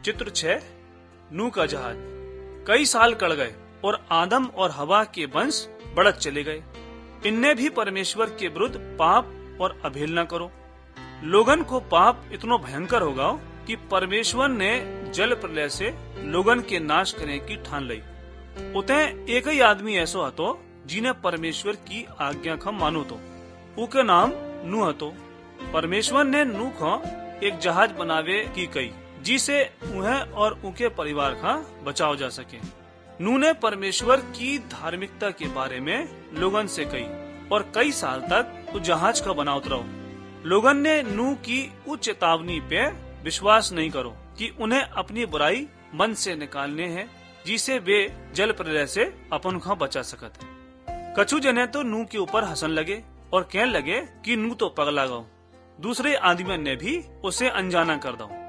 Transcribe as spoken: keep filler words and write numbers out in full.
चित्र छह नूह का जहाज। कई साल कड़ गए और आदम और हवा के वंश बढ़त चले गए। इनने भी परमेश्वर के विरुद्ध पाप और अवहेलना करो। लोगन को पाप इतना भयंकर होगा कि परमेश्वर ने जल प्रलय से लोगन के नाश करने की ठान ली। उते एक ही आदमी ऐसो हतो जिन्हें परमेश्वर की आज्ञा का मानो तो उके नाम नूह हतो। परमेश्वर ने नूह को एक जहाज बनावे की कही जिसे उन्हें और उनके परिवार का बचाव जा सके। नूह ने परमेश्वर की धार्मिकता के बारे में लोगन से कही और कई साल तक उस जहाज का बनावत रहो। लोगन ने नूह की उस चेतावनी पे विश्वास नहीं करो कि उन्हें अपनी बुराई मन से निकालने हैं जिसे वे जल प्रलय से अपन को बचा सकत है। कछु जने तो नूह के ऊपर हंसन लगे और कहने लगे कि नूह तो पगला गो। दूसरे आदमी ने भी उसे अनजाना कर दो।